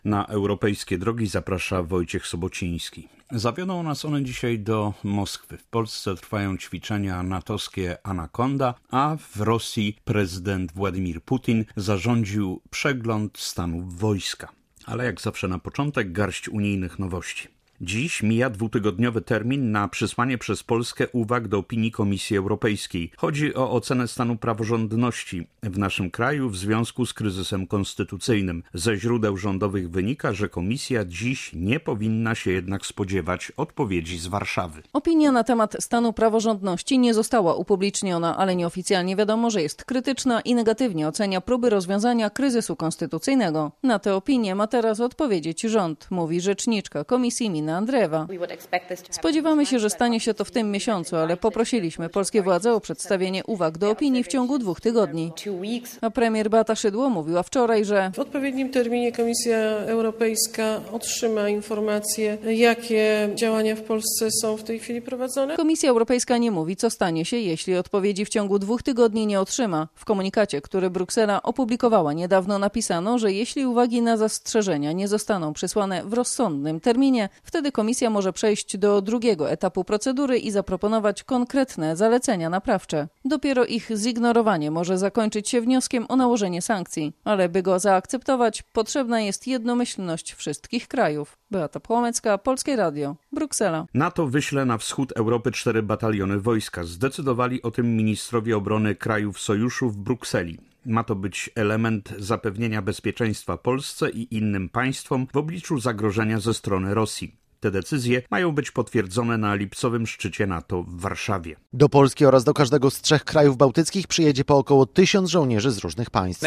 Na europejskie drogi zaprasza Wojciech Sobociński. Zawiodą nas one dzisiaj do Moskwy. W Polsce trwają ćwiczenia natowskie Anakonda, a w Rosji prezydent Władimir Putin zarządził przegląd stanów wojska. Ale jak zawsze na początek garść unijnych nowości. Dziś mija 2-tygodniowy termin na przysłanie przez Polskę uwag do opinii Komisji Europejskiej. Chodzi o ocenę stanu praworządności w naszym kraju w związku z kryzysem konstytucyjnym. Ze źródeł rządowych wynika, że Komisja dziś nie powinna się jednak spodziewać odpowiedzi z Warszawy. Opinia na temat stanu praworządności nie została upubliczniona, ale nieoficjalnie wiadomo, że jest krytyczna i negatywnie ocenia próby rozwiązania kryzysu konstytucyjnego. Na tę opinię ma teraz odpowiedzieć rząd, mówi rzeczniczka Komisji Mina Andreewa. Spodziewamy się, że stanie się to w tym miesiącu, ale poprosiliśmy polskie władze o przedstawienie uwag do opinii w ciągu 2 tygodni. A premier Beata Szydło mówiła wczoraj, że w odpowiednim terminie Komisja Europejska otrzyma informacje, jakie działania w Polsce są w tej chwili prowadzone. Komisja Europejska nie mówi, co stanie się, jeśli odpowiedzi w ciągu 2 tygodni nie otrzyma. W komunikacie, który Bruksela opublikowała niedawno, napisano, że jeśli uwagi na zastrzeżenia nie zostaną przysłane w rozsądnym terminie, wtedy Komisja może przejść do drugiego etapu procedury i zaproponować konkretne zalecenia naprawcze. Dopiero ich zignorowanie może zakończyć się wnioskiem o nałożenie sankcji, ale by go zaakceptować, potrzebna jest jednomyślność wszystkich krajów. Beata Płomecka, Polskie Radio, Bruksela. NATO wyśle na wschód Europy 4 bataliony wojska. Zdecydowali o tym ministrowie obrony krajów sojuszu w Brukseli. Ma to być element zapewnienia bezpieczeństwa Polsce i innym państwom w obliczu zagrożenia ze strony Rosji. Te decyzje mają być potwierdzone na lipcowym szczycie NATO w Warszawie. Do Polski oraz do każdego z 3 krajów bałtyckich przyjedzie po około 1000 żołnierzy z różnych państw.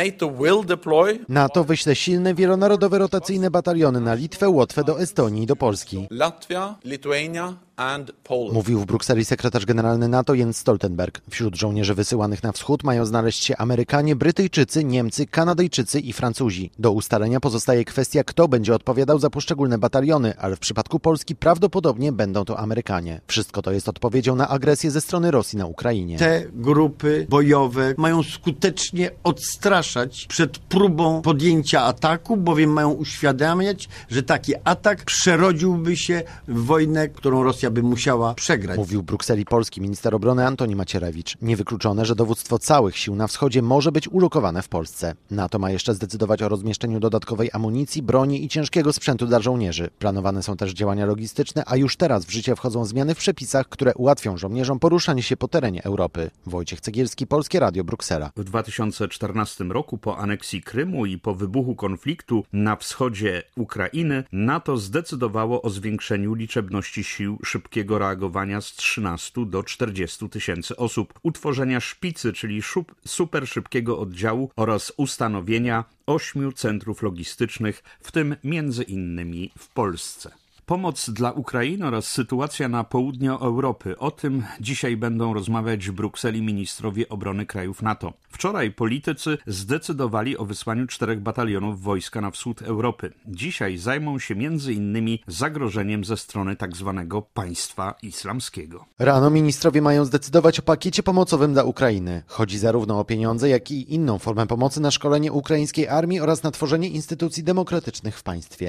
NATO wyśle silne, wielonarodowe rotacyjne bataliony na Litwę, Łotwę, do Estonii i do Polski. Latvia, Lithuania and Poland. Mówił w Brukseli sekretarz generalny NATO Jens Stoltenberg. Wśród żołnierzy wysyłanych na wschód mają znaleźć się Amerykanie, Brytyjczycy, Niemcy, Kanadyjczycy i Francuzi. Do ustalenia pozostaje kwestia, kto będzie odpowiadał za poszczególne bataliony, ale w przypadku Polski prawdopodobnie będą to Amerykanie. Wszystko to jest odpowiedzią na agresję ze strony Rosji na Ukrainie. Te grupy bojowe mają skutecznie odstraszać przed próbą podjęcia ataku, bowiem mają uświadamiać, że taki atak przerodziłby się w wojnę, którą Rosja by musiała przegrać. Mówił w Brukseli polski minister obrony Antoni Macierewicz. Niewykluczone, że dowództwo całych sił na wschodzie może być ulokowane w Polsce. NATO ma jeszcze zdecydować o rozmieszczeniu dodatkowej amunicji, broni i ciężkiego sprzętu dla żołnierzy. Planowane są też działania logistyczne, a już teraz w życie wchodzą zmiany w przepisach, które ułatwią żołnierzom poruszanie się po terenie Europy. Wojciech Cegielski, Polskie Radio, Bruksela. W 2014 roku po aneksji Krymu i po wybuchu konfliktu na wschodzie Ukrainy NATO zdecydowało o zwiększeniu liczebności sił szybkiego reagowania z 13 do 40 tysięcy osób, utworzenia szpicy, czyli super szybkiego oddziału oraz ustanowienia 8 centrów logistycznych, w tym między innymi w Polsce. Pomoc dla Ukrainy oraz sytuacja na południu Europy. O tym dzisiaj będą rozmawiać w Brukseli ministrowie obrony krajów NATO. Wczoraj politycy zdecydowali o wysłaniu 4 batalionów wojska na wschód Europy. Dzisiaj zajmą się m.in. zagrożeniem ze strony tzw. państwa islamskiego. Rano ministrowie mają zdecydować o pakiecie pomocowym dla Ukrainy. Chodzi zarówno o pieniądze, jak i inną formę pomocy na szkolenie ukraińskiej armii oraz na tworzenie instytucji demokratycznych w państwie.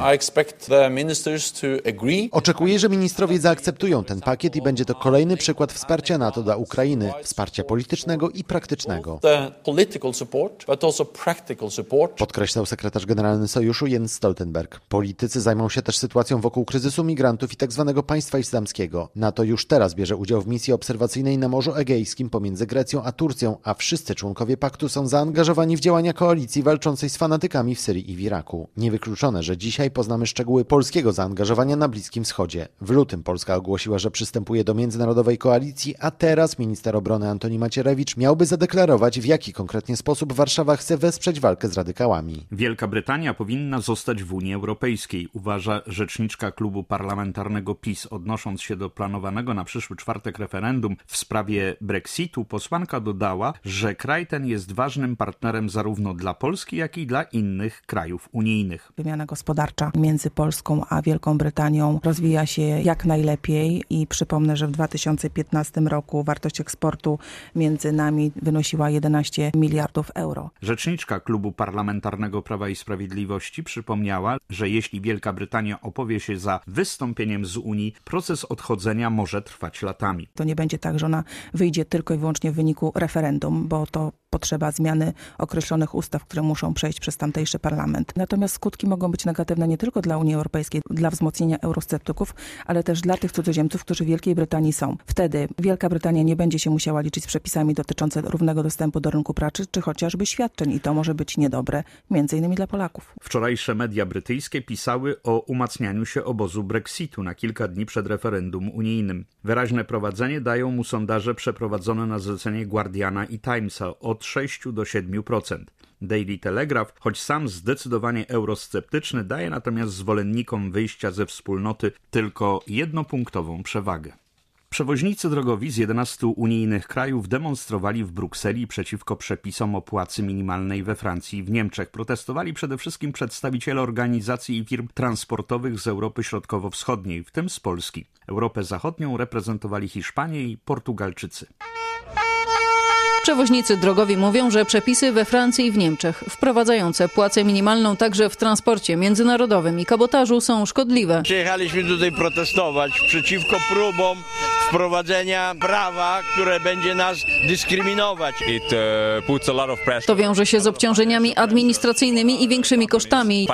Oczekuję, że ministrowie zaakceptują ten pakiet i będzie to kolejny przykład wsparcia NATO dla Ukrainy, wsparcia politycznego i praktycznego. Podkreślał sekretarz generalny Sojuszu Jens Stoltenberg. Politycy zajmą się też sytuacją wokół kryzysu migrantów i tzw. państwa islamskiego. NATO już teraz bierze udział w misji obserwacyjnej na Morzu Egejskim pomiędzy Grecją a Turcją, a wszyscy członkowie paktu są zaangażowani w działania koalicji walczącej z fanatykami w Syrii i w Iraku. Niewykluczone, że dzisiaj poznamy szczegóły polskiego zaangażowania na Bliskim Wschodzie. W lutym Polska ogłosiła, że przystępuje do międzynarodowej koalicji, a teraz minister obrony Antoni Macierewicz miałby zadeklarować, w jaki konkretnie sposób Warszawa chce wesprzeć walkę z radykałami. Wielka Brytania powinna zostać w Unii Europejskiej, uważa rzeczniczka klubu parlamentarnego PiS. Odnosząc się do planowanego na przyszły czwartek referendum w sprawie Brexitu, posłanka dodała, że kraj ten jest ważnym partnerem zarówno dla Polski, jak i dla innych krajów unijnych. Wymiana gospodarcza między Polską a Wielką Brytanią Brytanią rozwija się jak najlepiej i przypomnę, że w 2015 roku wartość eksportu między nami wynosiła 11 miliardów euro. Rzeczniczka Klubu Parlamentarnego Prawa i Sprawiedliwości przypomniała, że jeśli Wielka Brytania opowie się za wystąpieniem z Unii, proces odchodzenia może trwać latami. To nie będzie tak, że ona wyjdzie tylko i wyłącznie w wyniku referendum, bo to potrzeba zmiany określonych ustaw, które muszą przejść przez tamtejszy parlament. Natomiast skutki mogą być negatywne nie tylko dla Unii Europejskiej, dla wzmocnienia eurosceptyków, ale też dla tych cudzoziemców, którzy w Wielkiej Brytanii są. Wtedy Wielka Brytania nie będzie się musiała liczyć z przepisami dotyczącymi równego dostępu do rynku pracy, czy chociażby świadczeń i to może być niedobre, między innymi dla Polaków. Wczorajsze media brytyjskie pisały o umacnianiu się obozu Brexitu na kilka dni przed referendum unijnym. Wyraźne prowadzenie dają mu sondaże przeprowadzone na zlecenie Guardiana i Timesa od 6 do 7%. Daily Telegraph, choć sam zdecydowanie eurosceptyczny, daje natomiast zwolennikom wyjścia ze wspólnoty tylko jednopunktową przewagę. Przewoźnicy drogowi z 11 unijnych krajów demonstrowali w Brukseli przeciwko przepisom o płacy minimalnej we Francji i w Niemczech. Protestowali przede wszystkim przedstawiciele organizacji i firm transportowych z Europy Środkowo-Wschodniej, w tym z Polski. Europę Zachodnią reprezentowali Hiszpanie i Portugalczycy. Przewoźnicy drogowi mówią, że przepisy we Francji i w Niemczech wprowadzające płacę minimalną także w transporcie międzynarodowym i kabotażu są szkodliwe. Przyjechaliśmy tutaj protestować przeciwko próbom wprowadzenia prawa, które będzie nas dyskryminować. To wiąże się z obciążeniami administracyjnymi i większymi kosztami.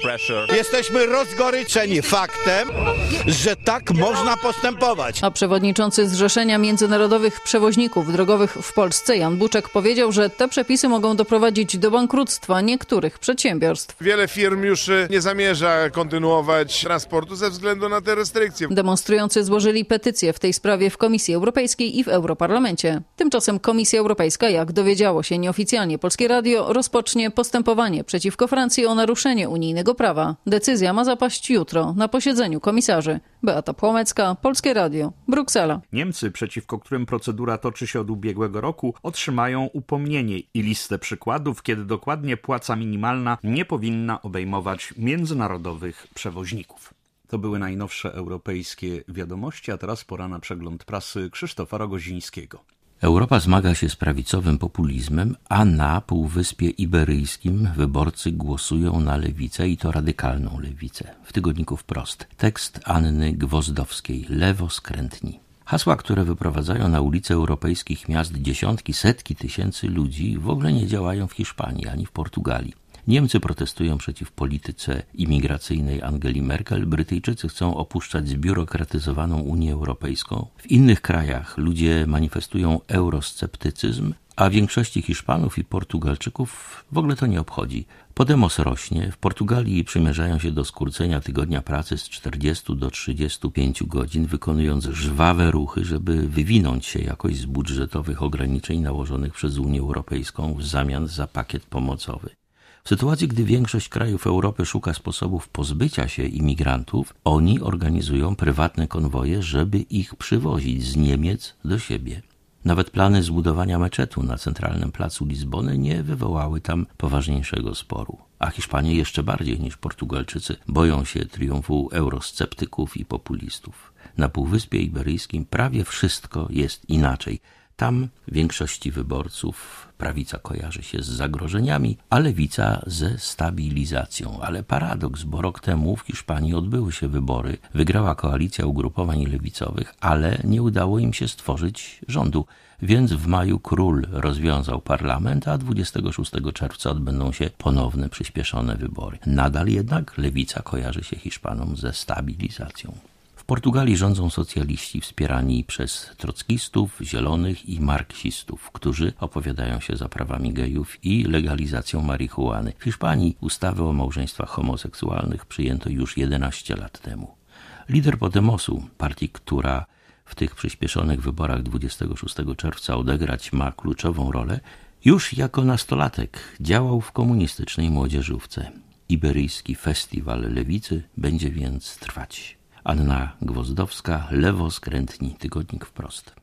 Jesteśmy rozgoryczeni faktem, że tak można postępować. A przewodniczący Zrzeszenia Międzynarodowych Przewoźników Drogowych w Polsce Jan Buczek powiedział, że te przepisy mogą doprowadzić do bankructwa niektórych przedsiębiorstw. Wiele firm już nie zamierza kontynuować transportu ze względu na te restrykcje. Demonstrujący złożyli petycję w tej sprawie w Komisji Europejskiej i w Europarlamencie. Tymczasem Komisja Europejska, jak dowiedziało się nieoficjalnie Polskie Radio, rozpocznie postępowanie przeciwko Francji o naruszenie unijnego prawa. Decyzja ma zapaść jutro na posiedzeniu komisarzy. Beata Płomecka, Polskie Radio, Bruksela. Niemcy, przeciwko którym procedura toczy się od ubiegłego roku, otrzymają upomnienie i listę przykładów, kiedy dokładnie płaca minimalna nie powinna obejmować międzynarodowych przewoźników. To były najnowsze europejskie wiadomości, a teraz pora na przegląd prasy Krzysztofa Rogozińskiego. Europa zmaga się z prawicowym populizmem, a na Półwyspie Iberyjskim wyborcy głosują na lewicę i to radykalną lewicę. W tygodniku Wprost. Tekst Anny Gwozdowskiej. Lewo skrętni. Hasła, które wyprowadzają na ulice europejskich miast dziesiątki, setki tysięcy ludzi, w ogóle nie działają w Hiszpanii ani w Portugalii. Niemcy protestują przeciw polityce imigracyjnej Angeli Merkel, Brytyjczycy chcą opuszczać zbiurokratyzowaną Unię Europejską. W innych krajach ludzie manifestują eurosceptycyzm, a większości Hiszpanów i Portugalczyków w ogóle to nie obchodzi. Podemos rośnie. W Portugalii przymierzają się do skrócenia tygodnia pracy z 40 do 35 godzin, wykonując żwawe ruchy, żeby wywinąć się jakoś z budżetowych ograniczeń nałożonych przez Unię Europejską w zamian za pakiet pomocowy. W sytuacji, gdy większość krajów Europy szuka sposobów pozbycia się imigrantów, oni organizują prywatne konwoje, żeby ich przywozić z Niemiec do siebie. Nawet plany zbudowania meczetu na centralnym placu Lizbony nie wywołały tam poważniejszego sporu. A Hiszpanie jeszcze bardziej niż Portugalczycy boją się triumfu eurosceptyków i populistów. Na Półwyspie Iberyjskim prawie wszystko jest inaczej. Tam większości wyborców prawica kojarzy się z zagrożeniami, a lewica ze stabilizacją. Ale paradoks, bo rok temu w Hiszpanii odbyły się wybory, wygrała koalicja ugrupowań lewicowych, ale nie udało im się stworzyć rządu. Więc w maju król rozwiązał parlament, a 26 czerwca odbędą się ponowne przyspieszone wybory. Nadal jednak lewica kojarzy się Hiszpanom ze stabilizacją. W Portugalii rządzą socjaliści wspierani przez trockistów, zielonych i marksistów, którzy opowiadają się za prawami gejów i legalizacją marihuany. W Hiszpanii ustawy o małżeństwach homoseksualnych przyjęto już 11 lat temu. Lider Podemosu, partii, która w tych przyspieszonych wyborach 26 czerwca odegrać ma kluczową rolę, już jako nastolatek działał w komunistycznej młodzieżówce. Iberyjski Festiwal Lewicy będzie więc trwać. Anna Gwozdowska, Lewo skrętni, tygodnik Wprost.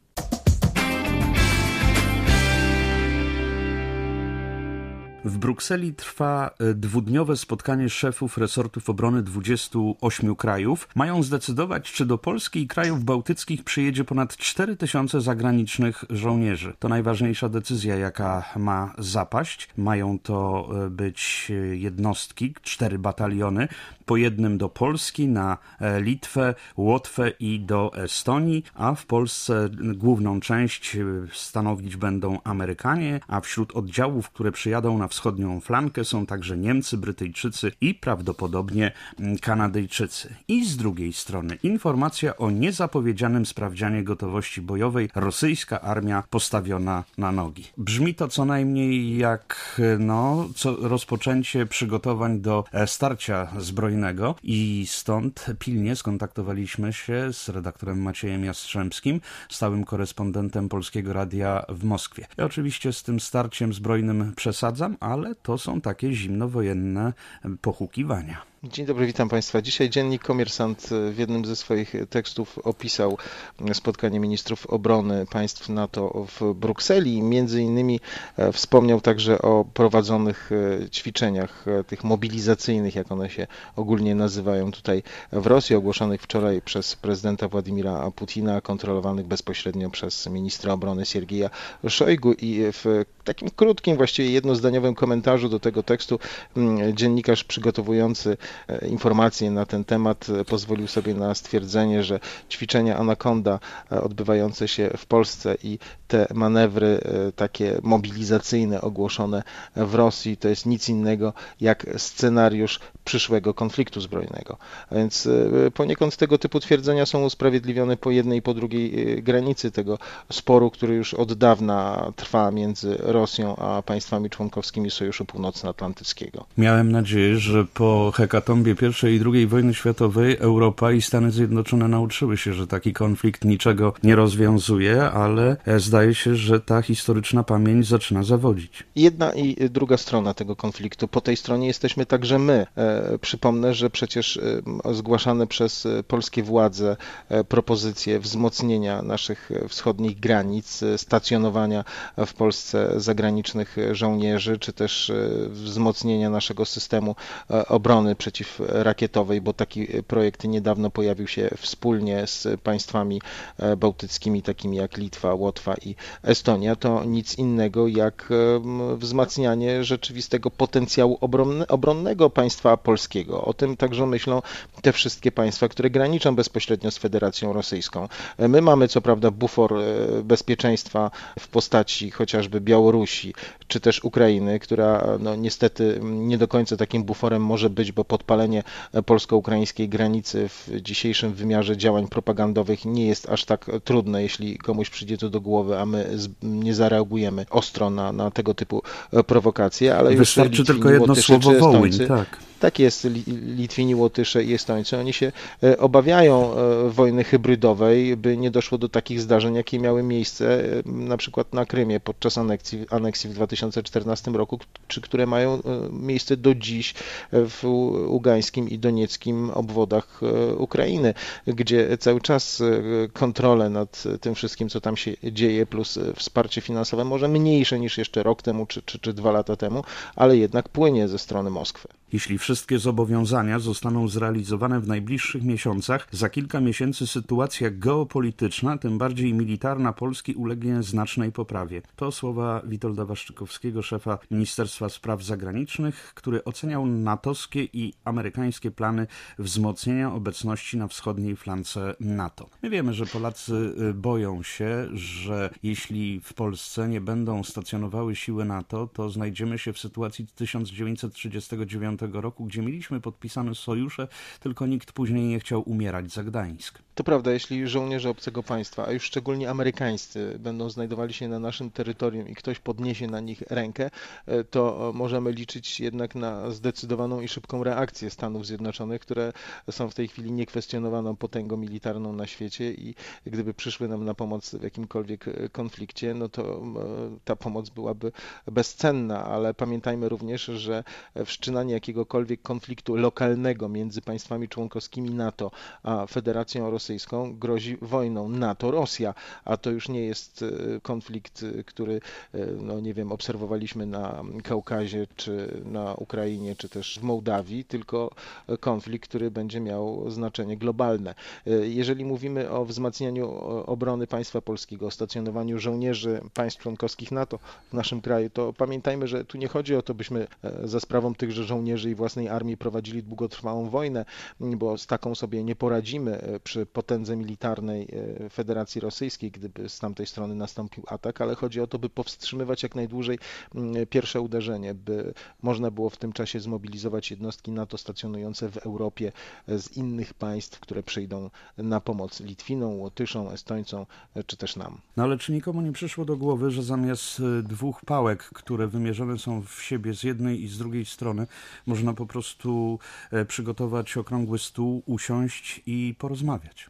W Brukseli trwa dwudniowe spotkanie szefów resortów obrony 28 krajów. Mają zdecydować, czy do Polski i krajów bałtyckich przyjedzie ponad 4000 zagranicznych żołnierzy. To najważniejsza decyzja, jaka ma zapaść. Mają to być jednostki, 4 bataliony, po jednym do Polski, na Litwę, Łotwę i do Estonii, a w Polsce główną część stanowić będą Amerykanie, a wśród oddziałów, które przyjadą na wschodnią flankę, są także Niemcy, Brytyjczycy i prawdopodobnie Kanadyjczycy. I z drugiej strony informacja o niezapowiedzianym sprawdzianie gotowości bojowej. Rosyjska armia postawiona na nogi. Brzmi to co najmniej jak rozpoczęcie przygotowań do starcia zbrojnego i stąd pilnie skontaktowaliśmy się z redaktorem Maciejem Jastrzębskim, stałym korespondentem Polskiego Radia w Moskwie. Ja oczywiście z tym starciem zbrojnym przesadzam, ale to są takie zimnowojenne pohukiwania. Dzień dobry, witam Państwa. Dzisiaj dziennik Komersant w jednym ze swoich tekstów opisał spotkanie ministrów obrony państw NATO w Brukseli. Między innymi wspomniał także o prowadzonych ćwiczeniach, tych mobilizacyjnych, jak one się ogólnie nazywają tutaj w Rosji, ogłoszonych wczoraj przez prezydenta Władimira Putina, kontrolowanych bezpośrednio przez ministra obrony Siergieja Szojgu. I w takim krótkim, właściwie jednozdaniowym komentarzu do tego tekstu dziennikarz przygotowujący informacje na ten temat pozwolił sobie na stwierdzenie, że ćwiczenia Anakonda odbywające się w Polsce i te manewry takie mobilizacyjne ogłoszone w Rosji to jest nic innego jak scenariusz przyszłego konfliktu zbrojnego. A więc poniekąd tego typu twierdzenia są usprawiedliwione po jednej i po drugiej granicy tego sporu, który już od dawna trwa między Rosją a państwami członkowskimi Sojuszu Północnoatlantyckiego. Miałem nadzieję, że po hekatombie I i II wojny światowej Europa i Stany Zjednoczone nauczyły się, że taki konflikt niczego nie rozwiązuje, ale zdaje się, że ta historyczna pamięć zaczyna zawodzić. Jedna i druga strona tego konfliktu. Po tej stronie jesteśmy także my. Przypomnę, że przecież zgłaszane przez polskie władze propozycje wzmocnienia naszych wschodnich granic, stacjonowania w Polsce zagranicznych żołnierzy, czy też wzmocnienia naszego systemu obrony przeciwrakietowej, bo taki projekt niedawno pojawił się wspólnie z państwami bałtyckimi, takimi jak Litwa, Łotwa i Estonia, to nic innego jak wzmacnianie rzeczywistego potencjału obronnego państwa polskiego. O tym także myślą te wszystkie państwa, które graniczą bezpośrednio z Federacją Rosyjską. My mamy co prawda bufor bezpieczeństwa w postaci chociażby Białorusi, czy też Ukrainy, która niestety nie do końca takim buforem może być, bo podpalenie polsko-ukraińskiej granicy w dzisiejszym wymiarze działań propagandowych nie jest aż tak trudne, jeśli komuś przyjdzie to do głowy, a my nie zareagujemy ostro na tego typu prowokacje. Ale wystarczy już tylko jedno słowo Wołyń, tak. Tak jest, Litwini, Łotysze i Estońcy, oni się obawiają wojny hybrydowej, by nie doszło do takich zdarzeń, jakie miały miejsce na przykład na Krymie podczas aneksji w 2014 roku, czy które mają miejsce do dziś w ługańskim i donieckim obwodach Ukrainy, gdzie cały czas kontrolę nad tym wszystkim, co tam się dzieje, plus wsparcie finansowe, może mniejsze niż jeszcze rok temu czy 2 lata temu, ale jednak płynie ze strony Moskwy. Jeśli wszystkie zobowiązania zostaną zrealizowane w najbliższych miesiącach, za kilka miesięcy sytuacja geopolityczna, tym bardziej militarna Polski ulegnie znacznej poprawie. To słowa Witolda Waszczykowskiego, szefa Ministerstwa Spraw Zagranicznych, który oceniał natowskie i amerykańskie plany wzmocnienia obecności na wschodniej flance NATO. My wiemy, że Polacy boją się, że jeśli w Polsce nie będą stacjonowały siły NATO, to znajdziemy się w sytuacji 1939 roku, gdzie mieliśmy podpisane sojusze, tylko nikt później nie chciał umierać za Gdańsk. To prawda, jeśli żołnierze obcego państwa, a już szczególnie amerykańscy, będą znajdowali się na naszym terytorium i ktoś podniesie na nich rękę, to możemy liczyć jednak na zdecydowaną i szybką reakcję Stanów Zjednoczonych, które są w tej chwili niekwestionowaną potęgą militarną na świecie i gdyby przyszły nam na pomoc w jakimkolwiek konflikcie, no to ta pomoc byłaby bezcenna, ale pamiętajmy również, że wszczynanie jakiegokolwiek konfliktu lokalnego między państwami członkowskimi NATO a Federacją Rosyjską grozi wojną NATO-Rosja, a to już nie jest konflikt, który, no nie wiem, obserwowaliśmy na Kaukazie, czy na Ukrainie, czy też w Mołdawii, tylko konflikt, który będzie miał znaczenie globalne. Jeżeli mówimy o wzmacnianiu obrony państwa polskiego, o stacjonowaniu żołnierzy państw członkowskich NATO w naszym kraju, to pamiętajmy, że tu nie chodzi o to, byśmy za sprawą tychże żołnierzy i własnej armii prowadzili długotrwałą wojnę, bo z taką sobie nie poradzimy przy potędze militarnej Federacji Rosyjskiej, gdyby z tamtej strony nastąpił atak, ale chodzi o to, by powstrzymywać jak najdłużej pierwsze uderzenie, by można było w tym czasie zmobilizować jednostki NATO stacjonujące w Europie z innych państw, które przyjdą na pomoc Litwinom, Łotyszom, Estońcom, czy też nam. No ale czy nikomu nie przyszło do głowy, że zamiast dwóch pałek, które wymierzone są w siebie z jednej i z drugiej strony, można po prostu przygotować okrągły stół, usiąść i porozmawiać?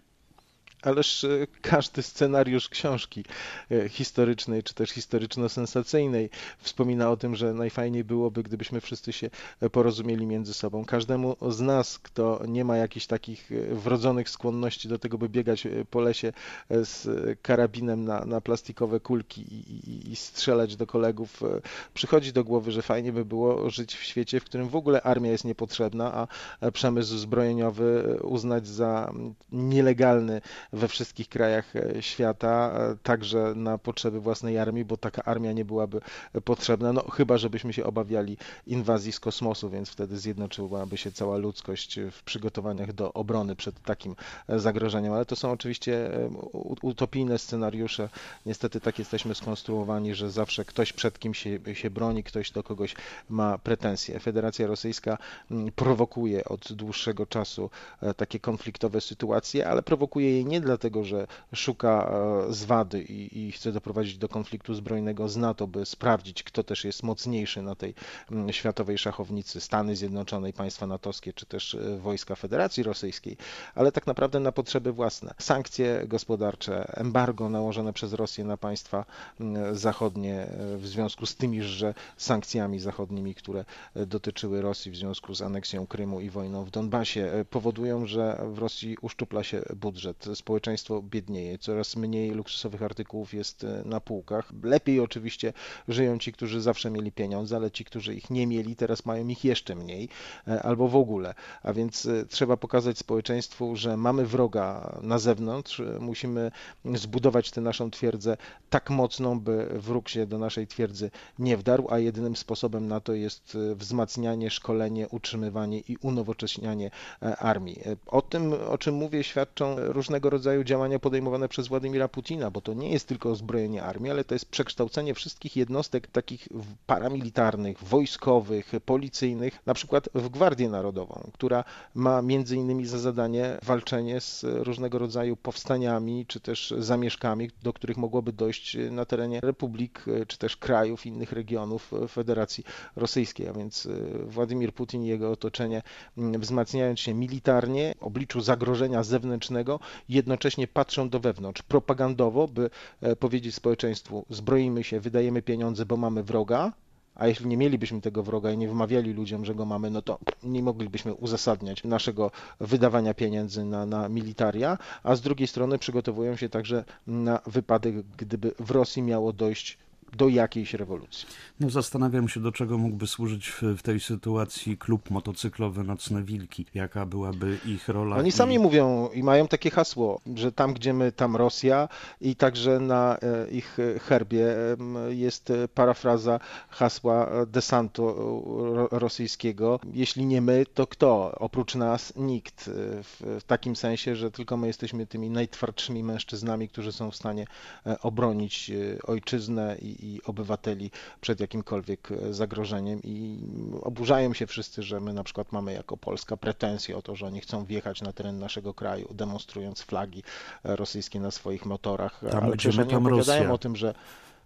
Ależ każdy scenariusz książki historycznej, czy też historyczno-sensacyjnej wspomina o tym, że najfajniej byłoby, gdybyśmy wszyscy się porozumieli między sobą. Każdemu z nas, kto nie ma jakichś takich wrodzonych skłonności do tego, by biegać po lesie z karabinem na plastikowe kulki i strzelać do kolegów, przychodzi do głowy, że fajnie by było żyć w świecie, w którym w ogóle armia jest niepotrzebna, a przemysł zbrojeniowy uznać za nielegalny we wszystkich krajach świata, także na potrzeby własnej armii, bo taka armia nie byłaby potrzebna, no chyba żebyśmy się obawiali inwazji z kosmosu, więc wtedy zjednoczyłaby się cała ludzkość w przygotowaniach do obrony przed takim zagrożeniem, ale to są oczywiście utopijne scenariusze. Niestety tak jesteśmy skonstruowani, że zawsze ktoś przed kimś się broni, ktoś do kogoś ma pretensje. Federacja Rosyjska prowokuje od dłuższego czasu takie konfliktowe sytuacje, ale prowokuje je nie dlatego, że szuka zwady i chce doprowadzić do konfliktu zbrojnego z NATO, by sprawdzić, kto też jest mocniejszy na tej światowej szachownicy, Stany Zjednoczone, państwa natowskie, czy też wojska Federacji Rosyjskiej, ale tak naprawdę na potrzeby własne. Sankcje gospodarcze, embargo nałożone przez Rosję na państwa zachodnie w związku z tymiżże sankcjami zachodnimi, które dotyczyły Rosji w związku z aneksją Krymu i wojną w Donbasie, powodują, że w Rosji uszczupla się budżet. Społeczeństwo biednieje, coraz mniej luksusowych artykułów jest na półkach. Lepiej oczywiście żyją ci, którzy zawsze mieli pieniądze, ale ci, którzy ich nie mieli, teraz mają ich jeszcze mniej, albo w ogóle. A więc trzeba pokazać społeczeństwu, że mamy wroga na zewnątrz, musimy zbudować tę naszą twierdzę tak mocną, by wróg się do naszej twierdzy nie wdarł, a jedynym sposobem na to jest wzmacnianie, szkolenie, utrzymywanie i unowocześnianie armii. O tym, o czym mówię, świadczą różnego rodzaju działania podejmowane przez Władimira Putina, bo to nie jest tylko uzbrojenie armii, ale to jest przekształcenie wszystkich jednostek takich paramilitarnych, wojskowych, policyjnych, na przykład w Gwardię Narodową, która ma między innymi za zadanie walczenie z różnego rodzaju powstaniami, czy też zamieszkami, do których mogłoby dojść na terenie republik, czy też krajów, innych regionów Federacji Rosyjskiej. A więc Władimir Putin i jego otoczenie, wzmacniając się militarnie w obliczu zagrożenia zewnętrznego, jednocześnie patrzą do wewnątrz propagandowo, by powiedzieć społeczeństwu: zbroimy się, wydajemy pieniądze, bo mamy wroga, a jeśli nie mielibyśmy tego wroga i nie wmawiali ludziom, że go mamy, no to nie moglibyśmy uzasadniać naszego wydawania pieniędzy na militaria, a z drugiej strony przygotowują się także na wypadek, gdyby w Rosji miało dojść do jakiejś rewolucji. No zastanawiam się, do czego mógłby służyć w tej sytuacji klub motocyklowy Nocne Wilki. Jaka byłaby ich rola? Oni sami mówią i mają takie hasło, że tam gdzie my, tam Rosja, i także na ich herbie jest parafraza hasła desantu rosyjskiego. Jeśli nie my, to kto? Oprócz nas nikt. W takim sensie, że tylko my jesteśmy tymi najtwardszymi mężczyznami, którzy są w stanie obronić ojczyznę i obywateli przed jakimkolwiek zagrożeniem, i oburzają się wszyscy, że my na przykład mamy jako Polska pretensje o to, że oni chcą wjechać na teren naszego kraju, demonstrując flagi rosyjskie na swoich motorach, tam, ale przecież oni opowiadają o tym, że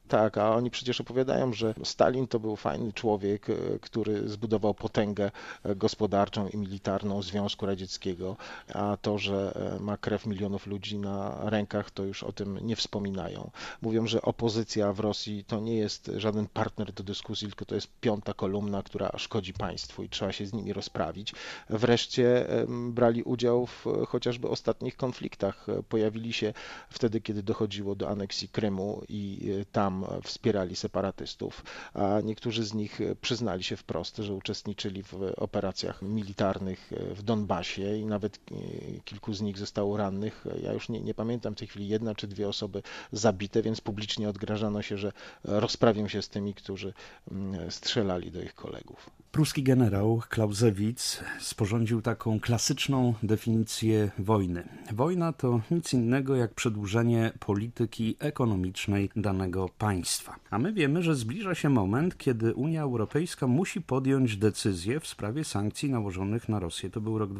Tak, a oni przecież opowiadają, że Stalin to był fajny człowiek, który zbudował potęgę gospodarczą i militarną Związku Radzieckiego, a to, że ma krew milionów ludzi na rękach, to już o tym nie wspominają. Mówią, że opozycja w Rosji to nie jest żaden partner do dyskusji, tylko to jest piąta kolumna, która szkodzi państwu i trzeba się z nimi rozprawić. Wreszcie brali udział w chociażby ostatnich konfliktach. Pojawili się wtedy, kiedy dochodziło do aneksji Krymu i tam wspierali separatystów, a niektórzy z nich przyznali się wprost, że uczestniczyli w operacjach militarnych w Donbasie i nawet kilku z nich zostało rannych. Ja już nie pamiętam w tej chwili, 1 czy 2 osoby zabite, więc publicznie odgrażano się, że rozprawią się z tymi, którzy strzelali do ich kolegów. Pruski generał Clausewitz sporządził taką klasyczną definicję wojny. Wojna to nic innego jak przedłużenie polityki ekonomicznej danego państwa. A my wiemy, że zbliża się moment, kiedy Unia Europejska musi podjąć decyzję w sprawie sankcji nałożonych na Rosję. To był rok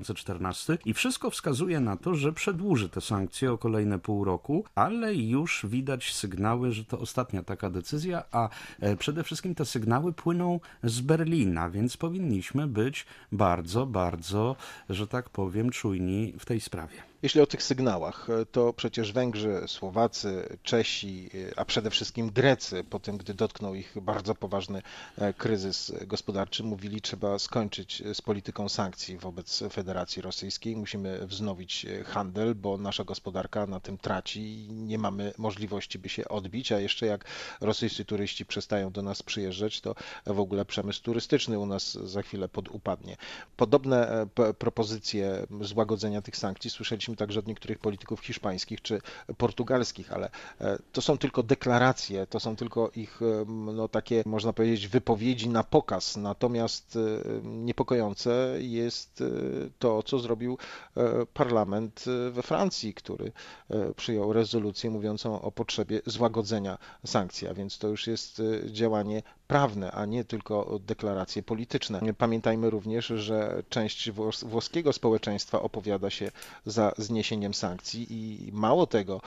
2014 i wszystko wskazuje na to, że przedłuży te sankcje o kolejne pół roku, ale już widać sygnały, że to ostatnia taka decyzja, a przede wszystkim te sygnały płyną z Berlina, więc powinniśmy być bardzo, bardzo, że tak powiem, czujni w tej sprawie. Jeśli o tych sygnałach, to przecież Węgrzy, Słowacy, Czesi, a przede wszystkim Grecy, po tym, gdy dotknął ich bardzo poważny kryzys gospodarczy, mówili, trzeba skończyć z polityką sankcji wobec Federacji Rosyjskiej. Musimy wznowić handel, bo nasza gospodarka na tym traci i nie mamy możliwości, by się odbić, a jeszcze jak rosyjscy turyści przestają do nas przyjeżdżać, to w ogóle przemysł turystyczny u nas za chwilę podupadnie. Podobne propozycje złagodzenia tych sankcji słyszeliśmy także od niektórych polityków hiszpańskich czy portugalskich, ale to są tylko deklaracje, to są tylko ich takie, można powiedzieć, wypowiedzi na pokaz. Natomiast niepokojące jest to, co zrobił parlament we Francji, który przyjął rezolucję mówiącą o potrzebie złagodzenia sankcji, a więc to już jest działanie prawne, a nie tylko deklaracje polityczne. Pamiętajmy również, że część włoskiego społeczeństwa opowiada się za zniesieniem sankcji i mało tego,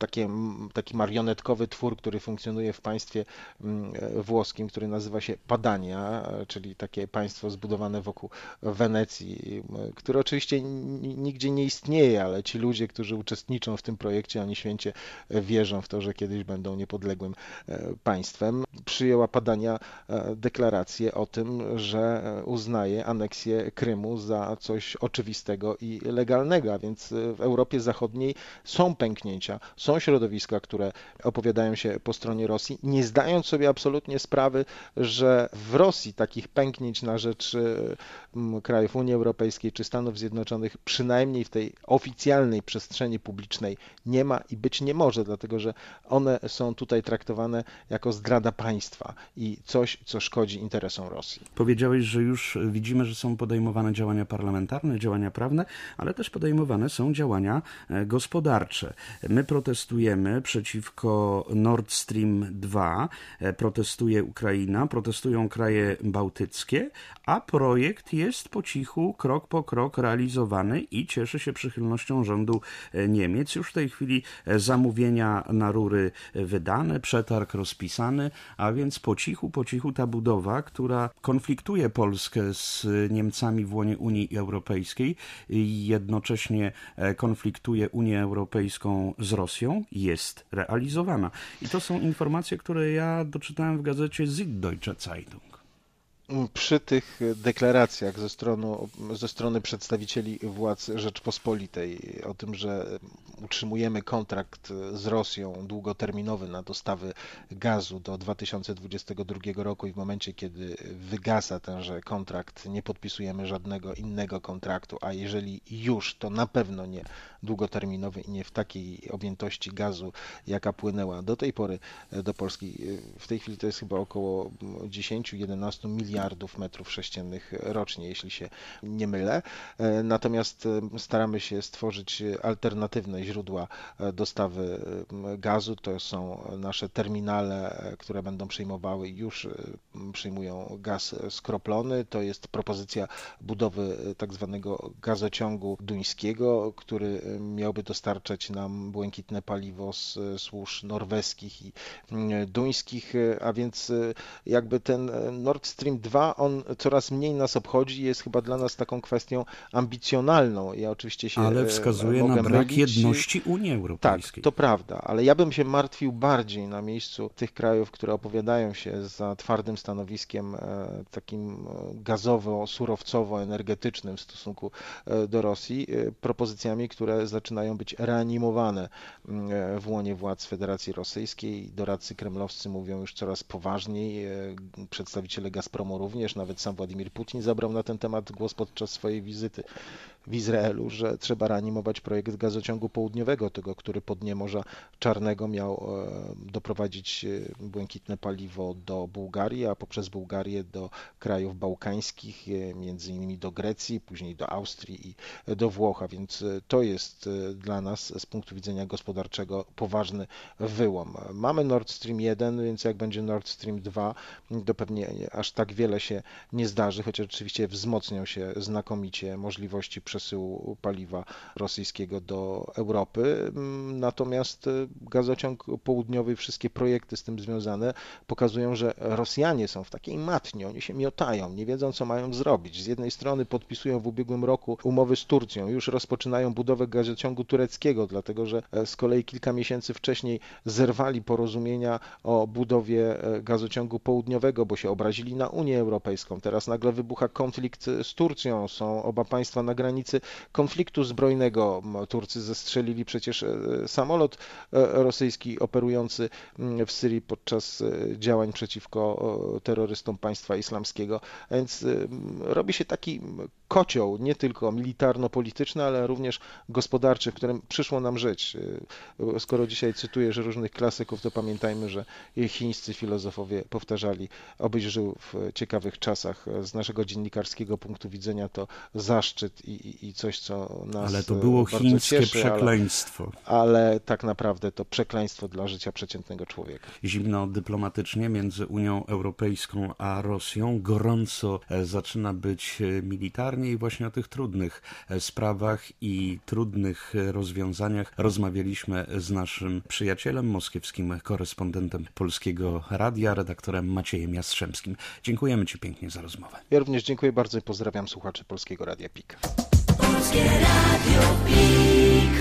taki marionetkowy twór, który funkcjonuje w państwie włoskim, który nazywa się Padania, czyli takie państwo zbudowane wokół Wenecji, które oczywiście nigdzie nie istnieje, ale ci ludzie, którzy uczestniczą w tym projekcie, oni święcie wierzą w to, że kiedyś będą niepodległym państwem. Przyjęła Padania deklarację o tym, że uznaje aneksję Krymu za coś oczywistego i legalnego, a więc w Europie Zachodniej są pęknięcia, są środowiska, które opowiadają się po stronie Rosji, nie zdając sobie absolutnie sprawy, że w Rosji takich pęknięć na rzecz krajów Unii Europejskiej czy Stanów Zjednoczonych, przynajmniej w tej oficjalnej przestrzeni publicznej, nie ma i być nie może, dlatego że one są tutaj traktowane jako zdrada państwa i coś, co szkodzi interesom Rosji. Powiedziałeś, że już widzimy, że są podejmowane działania parlamentarne, działania prawne, ale też podejmowane są działania gospodarcze. My protestujemy przeciwko Nord Stream 2, protestuje Ukraina, protestują kraje bałtyckie, a projekt jest po cichu, krok po krok realizowany i cieszy się przychylnością rządu Niemiec. Już w tej chwili zamówienia na rury wydane, przetarg rozpisany, a więc po cichu ta budowa, która konfliktuje Polskę z Niemcami w łonie Unii Europejskiej i jednocześnie konfliktuje Unię Europejską z Rosją, jest realizowana. I to są informacje, które ja doczytałem w gazecie Süddeutsche Zeitung. Przy tych deklaracjach ze strony przedstawicieli władz Rzeczpospolitej o tym, że utrzymujemy kontrakt z Rosją długoterminowy na dostawy gazu do 2022 roku i w momencie, kiedy wygasa tenże kontrakt, nie podpisujemy żadnego innego kontraktu, a jeżeli już, to na pewno nie długoterminowy i nie w takiej objętości gazu, jaka płynęła do tej pory do Polski. W tej chwili to jest chyba około 10-11 miliardów miliardów metrów sześciennych rocznie, jeśli się nie mylę. Natomiast staramy się stworzyć alternatywne źródła dostawy gazu. To są nasze terminale, które będą przyjmowały i już przyjmują gaz skroplony. To jest propozycja budowy tak zwanego gazociągu duńskiego, który miałby dostarczać nam błękitne paliwo z złóż norweskich i duńskich, a więc jakby ten Nord Stream 2, on coraz mniej nas obchodzi, jest chyba dla nas taką kwestią ambicjonalną. Ja oczywiście się ale wskazuje na brak jedności Unii Europejskiej. Tak, to prawda, ale ja bym się martwił bardziej na miejscu tych krajów, które opowiadają się za twardym stanowiskiem takim gazowo-surowcowo-energetycznym w stosunku do Rosji, propozycjami, które zaczynają być reanimowane w łonie władz Federacji Rosyjskiej. Doradcy kremlowscy mówią już coraz poważniej, przedstawiciele Gazpromu również, nawet sam Władimir Putin zabrał na ten temat głos podczas swojej wizyty w Izraelu, że trzeba reanimować projekt gazociągu południowego, tego, który po dnie Morza Czarnego miał doprowadzić błękitne paliwo do Bułgarii, a poprzez Bułgarię do krajów bałkańskich, między innymi do Grecji, później do Austrii i do Włoch, a więc to jest dla nas z punktu widzenia gospodarczego poważny wyłom. Mamy Nord Stream 1, więc jak będzie Nord Stream 2, to pewnie aż tak wiele się nie zdarzy, chociaż oczywiście wzmocnią się znakomicie możliwości przesyłu paliwa rosyjskiego do Europy. Natomiast gazociąg południowy i wszystkie projekty z tym związane pokazują, że Rosjanie są w takiej matni, oni się miotają, nie wiedzą, co mają zrobić. Z jednej strony podpisują w ubiegłym roku umowy z Turcją, już rozpoczynają budowę gazociągu tureckiego, dlatego że z kolei kilka miesięcy wcześniej zerwali porozumienia o budowie gazociągu południowego, bo się obrazili na Unię Europejską. Teraz nagle wybucha konflikt z Turcją, są oba państwa na granicy konfliktu zbrojnego. Turcy zestrzelili przecież samolot rosyjski operujący w Syrii podczas działań przeciwko terrorystom państwa islamskiego. Więc robi się taki kocioł, nie tylko militarno-polityczny, ale również gospodarczy, w którym przyszło nam żyć. Skoro dzisiaj cytujesz różnych klasyków, to pamiętajmy, że chińscy filozofowie powtarzali, obyś żył w ciekawych czasach. Z naszego dziennikarskiego punktu widzenia to zaszczyt i coś, co nas ale to było bardzo chińskie cieszy, przekleństwo. Ale tak naprawdę to przekleństwo dla życia przeciętnego człowieka. Zimno dyplomatycznie między Unią Europejską a Rosją, gorąco zaczyna być militarnie i właśnie o tych trudnych sprawach i trudnych rozwiązaniach rozmawialiśmy z naszym przyjacielem, moskiewskim korespondentem Polskiego Radia, redaktorem Maciejem Jastrzębskim. Dziękujemy Ci pięknie za rozmowę. Ja również dziękuję bardzo i pozdrawiam słuchaczy Polskiego Radia PIK. Polskie Radio PIK.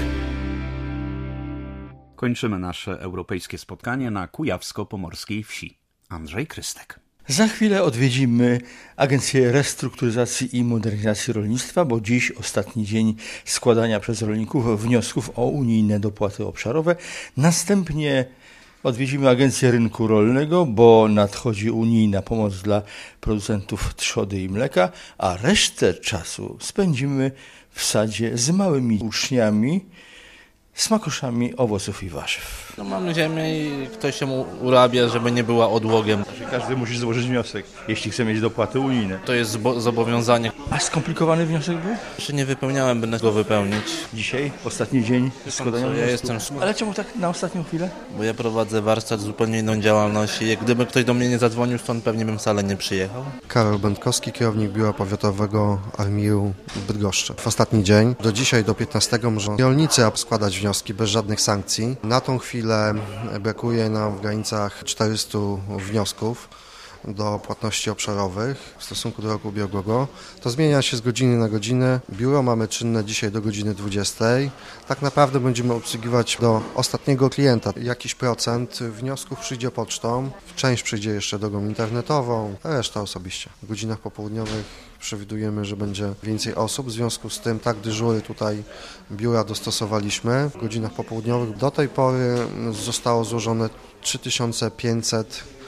Kończymy nasze europejskie spotkanie na kujawsko-pomorskiej wsi. Andrzej Krystek. Za chwilę odwiedzimy Agencję Restrukturyzacji i Modernizacji Rolnictwa, bo dziś ostatni dzień składania przez rolników wniosków o unijne dopłaty obszarowe. Następnie odwiedzimy Agencję Rynku Rolnego, bo nadchodzi unijna pomoc dla producentów trzody i mleka, a resztę czasu spędzimy w sadzie z małymi uczniami, smakoszami owoców i warzyw. No, mamy ziemię i ktoś się urabia, żeby nie była odłogiem. Każdy musi złożyć wniosek, jeśli chce mieć dopłaty unijne. To jest zobowiązanie. A skomplikowany wniosek był? Jeszcze nie wypełniałem, będę go wypełnić. Dzisiaj, ostatni dzień składania wniosków. Ale czemu tak na ostatnią chwilę? Bo ja prowadzę warsztat, zupełnie inną działalność i gdyby ktoś do mnie nie zadzwonił, to pewnie bym wcale nie przyjechał. Karol Będkowski, kierownik Biura Powiatowego Armiru Bydgoszczy. W ostatni dzień, do dzisiaj, do 15, muszą rolnicy składać wnioski bez żadnych sankcji. Na tą chwilę brakuje nam w granicach 400 wniosków do płatności obszarowych w stosunku do roku ubiegłego. To zmienia się z godziny na godzinę. Biuro mamy czynne dzisiaj do godziny 20. Tak naprawdę będziemy obsługiwać do ostatniego klienta. Jakiś procent wniosków przyjdzie pocztą, część przyjdzie jeszcze drogą internetową, a reszta osobiście. W godzinach popołudniowych przewidujemy, że będzie więcej osób. W związku z tym tak dyżury tutaj biura dostosowaliśmy. W godzinach popołudniowych do tej pory zostało złożone 3500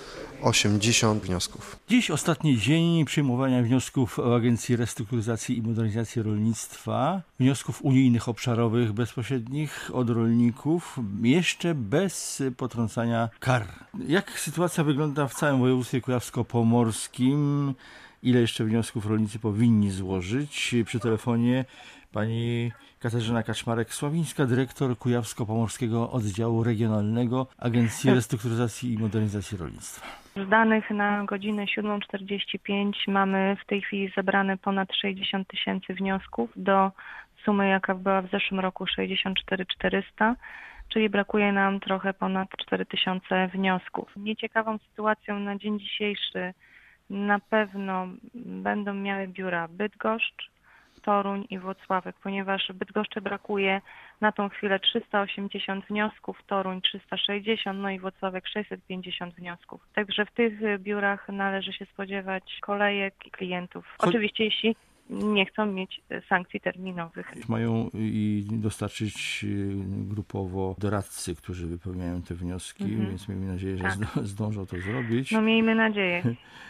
80 wniosków. Dziś ostatni dzień przyjmowania wniosków o Agencji Restrukturyzacji i Modernizacji Rolnictwa, wniosków unijnych obszarowych bezpośrednich od rolników, jeszcze bez potrącania kar. Jak sytuacja wygląda w całym województwie kujawsko-pomorskim? Ile jeszcze wniosków rolnicy powinni złożyć? Przy telefonie pani Katarzyna Kaczmarek-Sławińska, dyrektor Kujawsko-Pomorskiego Oddziału Regionalnego Agencji Restrukturyzacji i Modernizacji Rolnictwa. Z danych na godzinę 7:45 mamy w tej chwili zebrane ponad 60 000 wniosków do sumy, jaka była w zeszłym roku 64 400, czyli brakuje nam trochę ponad 4000 wniosków. Nieciekawą sytuacją na dzień dzisiejszy na pewno będą miały biura Bydgoszcz, Toruń i Włocławek, ponieważ w Bydgoszczy brakuje na tą chwilę 380 wniosków, Toruń 360, no i Włocławek 650 wniosków. Także w tych biurach należy się spodziewać kolejek klientów. Oczywiście jeśli nie chcą mieć sankcji terminowych. Mają i dostarczyć grupowo doradcy, którzy wypełniają te wnioski, więc miejmy nadzieję, że zdążą to zrobić. No miejmy nadzieję.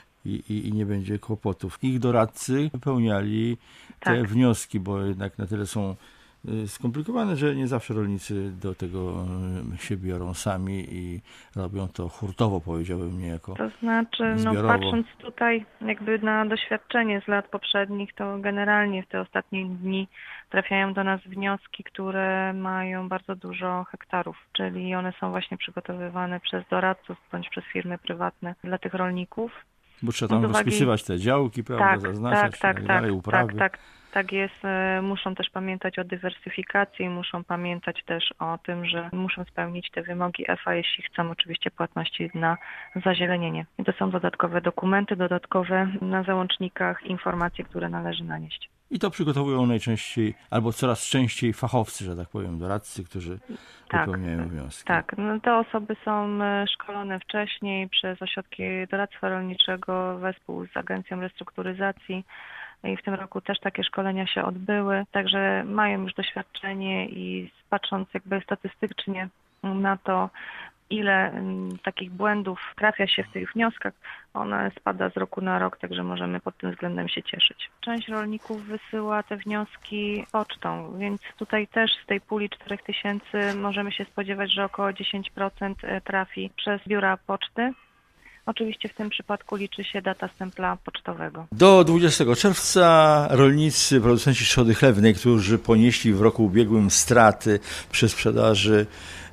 I nie będzie kłopotów. Ich doradcy wypełniali te wnioski, bo jednak na tyle są skomplikowane, że nie zawsze rolnicy do tego się biorą sami i robią to hurtowo, powiedziałbym, niejako. To znaczy, patrząc tutaj jakby na doświadczenie z lat poprzednich, to generalnie w te ostatnie dni trafiają do nas wnioski, które mają bardzo dużo hektarów, czyli one są właśnie przygotowywane przez doradców bądź przez firmy prywatne dla tych rolników. Bo trzeba tam rozpisywać te działki, prawda, zaznaczać tak dalej, uprawy. Tak jest. Muszą też pamiętać o dywersyfikacji, muszą pamiętać też o tym, że muszą spełnić te wymogi EFA, jeśli chcą oczywiście płatności na zazielenienie. I to są dodatkowe dokumenty, dodatkowe na załącznikach informacje, które należy nanieść. I to przygotowują najczęściej, albo coraz częściej fachowcy, że tak powiem, doradcy, którzy wypełniają wnioski. Tak, te osoby są szkolone wcześniej przez ośrodki doradztwa rolniczego wespół z Agencją Restrukturyzacji i w tym roku też takie szkolenia się odbyły, także mają już doświadczenie i patrząc jakby statystycznie na to, ile takich błędów trafia się w tych wnioskach, ona spada z roku na rok, także możemy pod tym względem się cieszyć. Część rolników wysyła te wnioski pocztą, więc tutaj też z tej puli 4000 możemy się spodziewać, że około 10% trafi przez biura poczty. Oczywiście w tym przypadku liczy się data stempla pocztowego. Do 20 czerwca rolnicy, producenci trzody chlewnej, którzy ponieśli w roku ubiegłym straty przy sprzedaży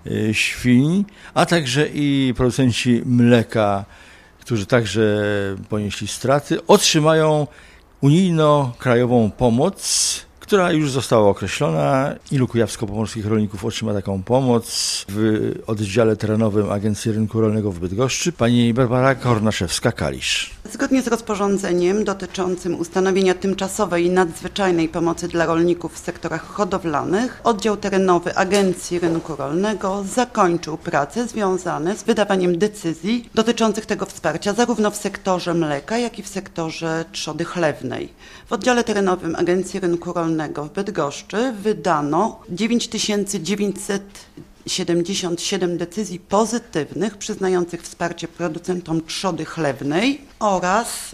świń, a także i producenci mleka, którzy także ponieśli straty, otrzymają unijno-krajową pomoc, która już została określona. Ilu kujawsko-pomorskich rolników otrzyma taką pomoc w oddziale terenowym Agencji Rynku Rolnego w Bydgoszczy? Pani Barbara Kornaszewska-Kalisz. Zgodnie z rozporządzeniem dotyczącym ustanowienia tymczasowej i nadzwyczajnej pomocy dla rolników w sektorach hodowlanych, oddział terenowy Agencji Rynku Rolnego zakończył prace związane z wydawaniem decyzji dotyczących tego wsparcia zarówno w sektorze mleka, jak i w sektorze trzody chlewnej. W oddziale terenowym Agencji Rynku Rolnego w Bydgoszczy wydano 9977 decyzji pozytywnych przyznających wsparcie producentom trzody chlewnej oraz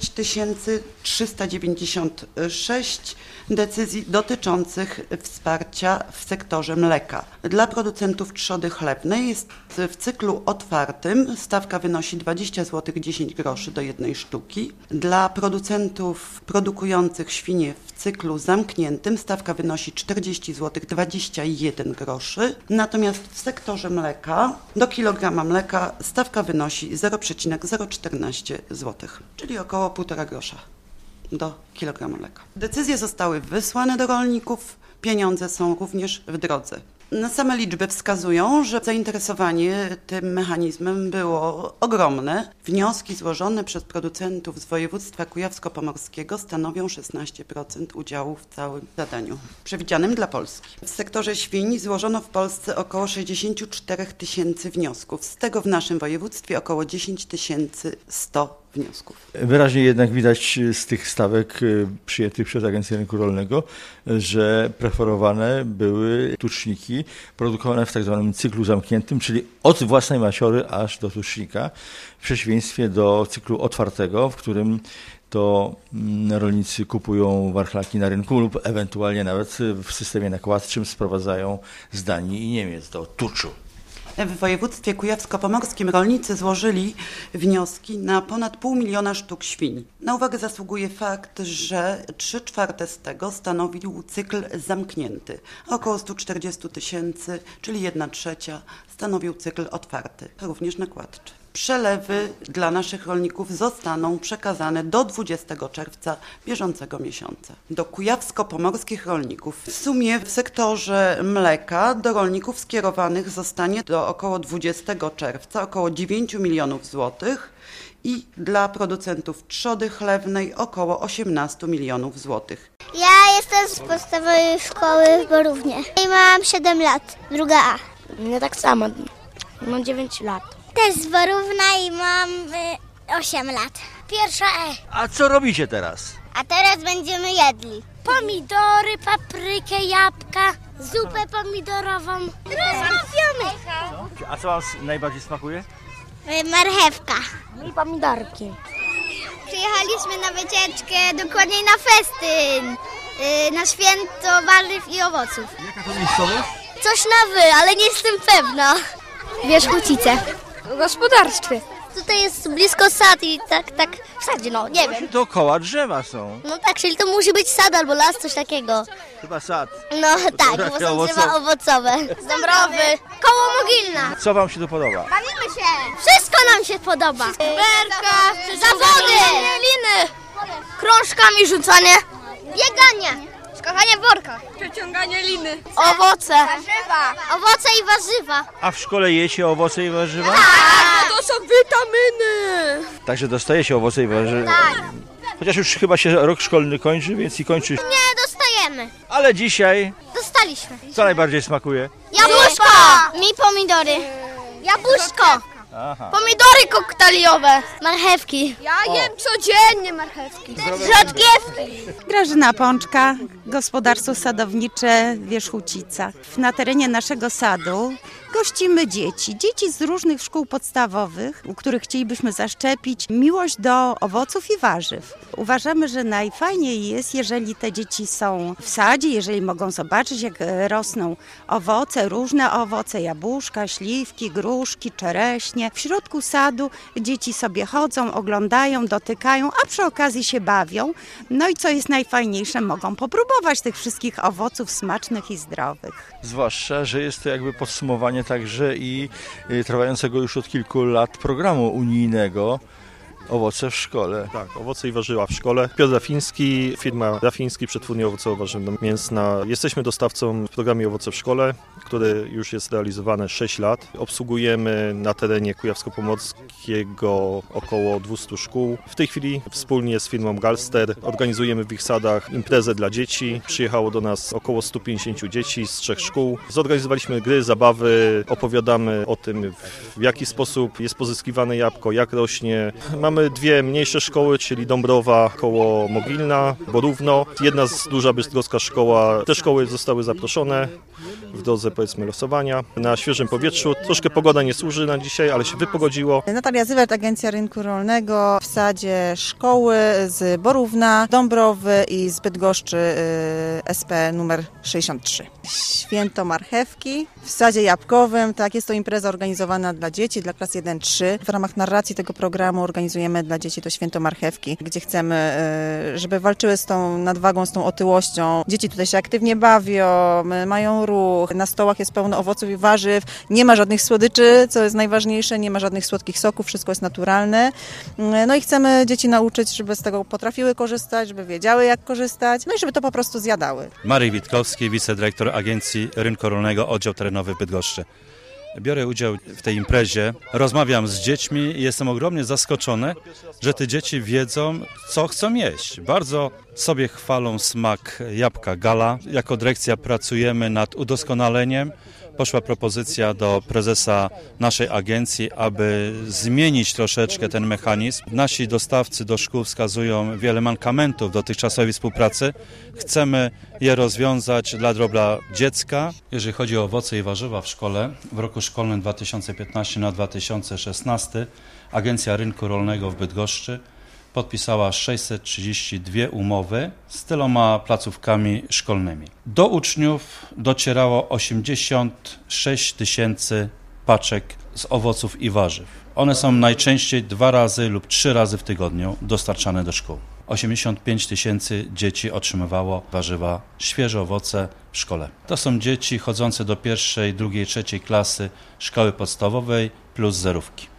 6396 decyzji dotyczących wsparcia w sektorze mleka. Dla producentów trzody chlewnej jest w cyklu otwartym stawka wynosi 20 zł 10 groszy do jednej sztuki. Dla producentów produkujących świnie w cyklu zamkniętym stawka wynosi 40 zł 21 groszy. Natomiast w sektorze mleka do kilograma mleka stawka wynosi 0,014 zł, czyli około 1,5 grosza do kilograma mleka. Decyzje zostały wysłane do rolników, pieniądze są również w drodze. Same liczby wskazują, że zainteresowanie tym mechanizmem było ogromne. Wnioski złożone przez producentów z województwa kujawsko-pomorskiego stanowią 16% udziału w całym zadaniu przewidzianym dla Polski. W sektorze świń złożono w Polsce około 64 000 wniosków. Z tego w naszym województwie około 10 100 wniosków. Wyraźnie jednak widać z tych stawek przyjętych przez Agencję Rynku Rolnego, że preferowane były tuczniki produkowane w tak zwanym cyklu zamkniętym, czyli od własnej maciory aż do tucznika, w przeciwieństwie do cyklu otwartego, w którym to rolnicy kupują warchlaki na rynku lub ewentualnie nawet w systemie nakładczym sprowadzają z Danii i Niemiec do tuczu. W województwie kujawsko-pomorskim rolnicy złożyli wnioski na ponad 500 000 sztuk świń. Na uwagę zasługuje fakt, że 3/4 z tego stanowił cykl zamknięty. Około 140 000, czyli 1/3 stanowił cykl otwarty, również nakładczy. Przelewy dla naszych rolników zostaną przekazane do 20 czerwca bieżącego miesiąca. Do kujawsko-pomorskich rolników. W sumie w sektorze mleka do rolników skierowanych zostanie do około 20 czerwca około 9 milionów złotych i dla producentów trzody chlewnej około 18 milionów złotych. Ja jestem z podstawowej szkoły w Borównie i mam 7 lat, druga A. Ja tak samo, mam 9 lat. Też z Borówna i mam 8 lat. Pierwsza E. A co robicie teraz? A teraz będziemy jedli pomidory, paprykę, jabłka, zupę pomidorową. Rozmawiamy. A co wam najbardziej smakuje? Marchewka. I pomidorki. Przyjechaliśmy na wycieczkę, dokładniej na festyn, na święto warzyw i owoców. Jaka to miejscowość? Coś na wy, ale nie jestem pewna. Wierzchółcice. W gospodarstwie. Tutaj jest blisko sad i tak w sadzie, no nie wiem. Dookoła drzewa są. No tak, czyli to musi być sad albo las, coś takiego. Chyba sad. No tak, bo są drzewa owocowe. Dąbrowy, koło Mogilna. Co wam się tu podoba? Bawimy się. Wszystko nam się podoba. Berka, zawody, liny, krążkami rzucanie, bieganie, skakanie w workach, przeciąganie liny, owoce, warzywa, owoce i warzywa. A w szkole jecie owoce i warzywa? Tak, to są witaminy. Także dostajecie owoce i warzywa. Tak. Chociaż już chyba się rok szkolny kończy, więc i kończy. Nie, dostajemy. Ale dzisiaj Dostaliśmy. co najbardziej smakuje? Jabłuszko! Mi pomidory. Jabłuszko. Aha. Pomidory koktajlowe. Marchewki. Ja jem codziennie marchewki. Rzodkiewki. Grażyna Pączka, gospodarstwo sadownicze w Wierzchółcicach. Na terenie naszego sadu gościmy dzieci z różnych szkół podstawowych, u których chcielibyśmy zaszczepić miłość do owoców i warzyw. Uważamy, że najfajniej jest, jeżeli te dzieci są w sadzie, jeżeli mogą zobaczyć, jak rosną owoce, różne owoce, jabłuszka, śliwki, gruszki, czereśnie. W środku sadu dzieci sobie chodzą, oglądają, dotykają, a przy okazji się bawią. No i co jest najfajniejsze, mogą popróbować tych wszystkich owoców smacznych i zdrowych. Zwłaszcza, że jest to jakby podsumowanie także i trwającego już od kilku lat programu unijnego Owoce w szkole. Tak, owoce i warzywa w szkole. Piotr Rafiński, firma Rafiński, przetwórnia owocowo-warzywno-mięsna. Jesteśmy dostawcą w programie Owoce w szkole, który już jest realizowany 6 lat. Obsługujemy na terenie kujawsko-pomorskiego około 200 szkół. W tej chwili wspólnie z firmą Galster organizujemy w ich sadach imprezę dla dzieci. Przyjechało do nas około 150 dzieci z 3 szkół. Zorganizowaliśmy gry, zabawy, opowiadamy o tym, w jaki sposób jest pozyskiwane jabłko, jak rośnie. Mamy 2 mniejsze szkoły, czyli Dąbrowa koło Mogilna, Borówno. Jedna duża bydgoska szkoła. Te szkoły zostały zaproszone w drodze, powiedzmy, losowania. Na świeżym powietrzu. Troszkę pogoda nie służy na dzisiaj, ale się wypogodziło. Natalia Zywert, Agencja Rynku Rolnego. W sadzie szkoły z Borówna, Dąbrowy i z Bydgoszczy SP numer 63. Święto marchewki w sadzie jabłkowym. Tak, jest to impreza organizowana dla dzieci, dla klas 1-3. W ramach narracji tego programu organizujemy dla dzieci to święto marchewki, gdzie chcemy, żeby walczyły z tą nadwagą, z tą otyłością. Dzieci tutaj się aktywnie bawią, mają ruch, na stołach jest pełno owoców i warzyw, nie ma żadnych słodyczy, co jest najważniejsze, nie ma żadnych słodkich soków, wszystko jest naturalne. No i chcemy dzieci nauczyć, żeby z tego potrafiły korzystać, żeby wiedziały, jak korzystać, no i żeby to po prostu zjadały. Marek Witkowski, wicedyrektor Agencji Rynku Rolnego, oddział terenowy w Bydgoszczy. Biorę udział w tej imprezie, rozmawiam z dziećmi i jestem ogromnie zaskoczony, że te dzieci wiedzą, co chcą jeść. Bardzo sobie chwalą smak jabłka Gala. Jako dyrekcja pracujemy nad udoskonaleniem. Poszła propozycja do prezesa naszej agencji, aby zmienić troszeczkę ten mechanizm. Nasi dostawcy do szkół wskazują wiele mankamentów dotychczasowej współpracy. Chcemy je rozwiązać dla dobra dziecka. Jeżeli chodzi o owoce i warzywa w szkole, w roku szkolnym 2015 na 2016 Agencja Rynku Rolnego w Bydgoszczy podpisała 632 umowy z tyloma placówkami szkolnymi. Do uczniów docierało 86 000 paczek z owoców i warzyw. One są najczęściej 2 razy lub 3 razy w tygodniu dostarczane do szkół. 85 000 dzieci otrzymywało warzywa, świeże owoce w szkole. To są dzieci chodzące do 1., 2., 3. klasy szkoły podstawowej plus zerówki.